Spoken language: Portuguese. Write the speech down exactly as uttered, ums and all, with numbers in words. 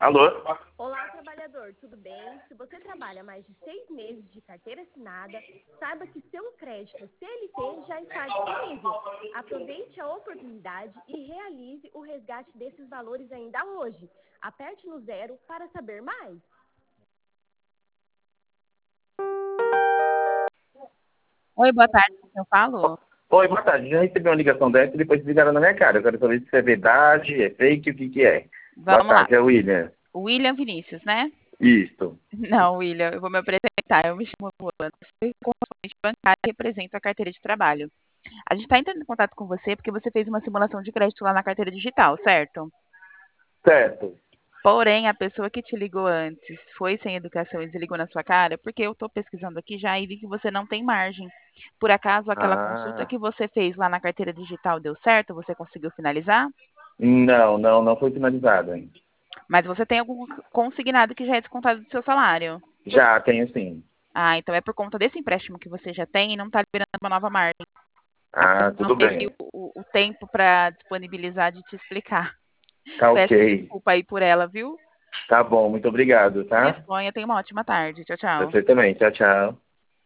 Alô? Olá, trabalhador, tudo bem? Se você trabalha mais de seis meses de carteira assinada, saiba que seu crédito C L T já está disponível. Aproveite a oportunidade e realize o resgate desses valores ainda hoje. Aperte no zero para saber mais. Oi, boa tarde, com quem eu falo? Oi, boa tarde. Já recebi uma ligação dessa e depois desligaram na minha cara. Eu quero saber se é verdade, é fake, o que que é. Boa Vamos lá. tarde, é o William. William Vinícius, né? Isso. Não, William, eu vou me apresentar. Eu me chamo Luana, sou correspondente bancária e represento a carteira de trabalho. A gente está entrando em contato com você porque você fez uma simulação de crédito lá na carteira digital, certo? Certo. Porém, a pessoa que te ligou antes foi sem educação e desligou na sua cara, porque eu estou pesquisando aqui já e vi que você não tem margem. Por acaso, aquela consulta Ah. que você fez lá na carteira digital deu certo? Você conseguiu finalizar? Não, não, não foi finalizado ainda. Mas você tem algum consignado que já é descontado do seu salário? Já tenho sim. Ah, então é por conta desse empréstimo que você já tem e não está liberando uma nova margem. A Ah, pessoa não tudo teve bem. o, o tempo para disponibilizar de te explicar. Tá Peço ok. desculpa aí por ela, viu? Tá bom, muito obrigado, tá? Disponha, tenha uma ótima tarde. Tchau, tchau. Você também. Tchau, tchau.